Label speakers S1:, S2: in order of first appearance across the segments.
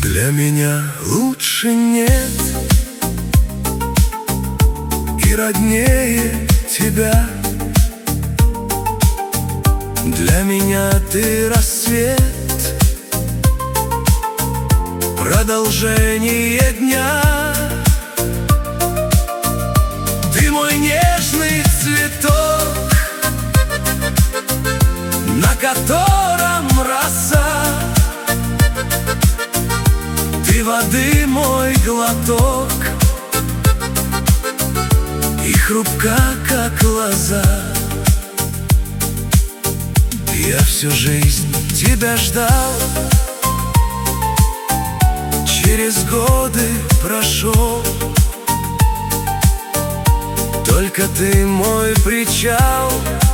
S1: Для меня лучше нет и роднее тебя. Для меня ты рассвет, продолжение дня. Ты мой нежный цветок, на котором роса. Ты воды мой глоток и хрупка, как лоза. Я всю жизнь тебя ждал, через годы прошел. Только ты мой причал,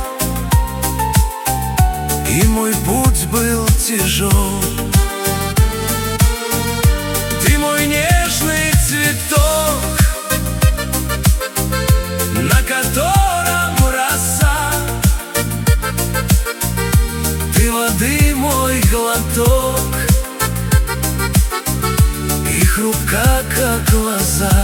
S1: и мой путь был тяжел. Ты мой нежный цветок, на котором роса. Ты воды мой глоток и хрупка, как лоза.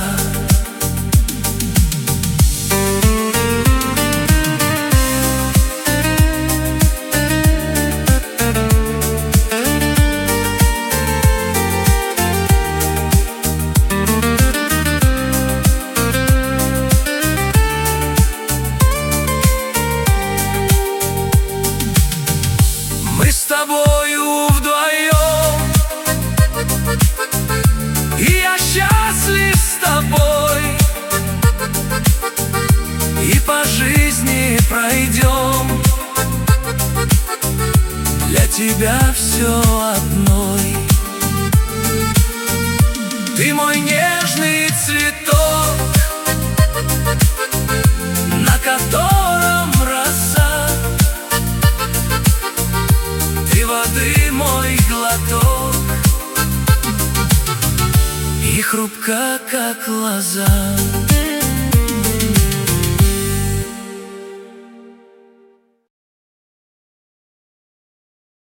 S1: Мы с тобою вдвоем, и я счастлив с тобой, и по жизни пройдем, для тебя все одной. Ты мой нежный цветок, на котором роса. Ты воды мой глоток и хрупка, как лоза.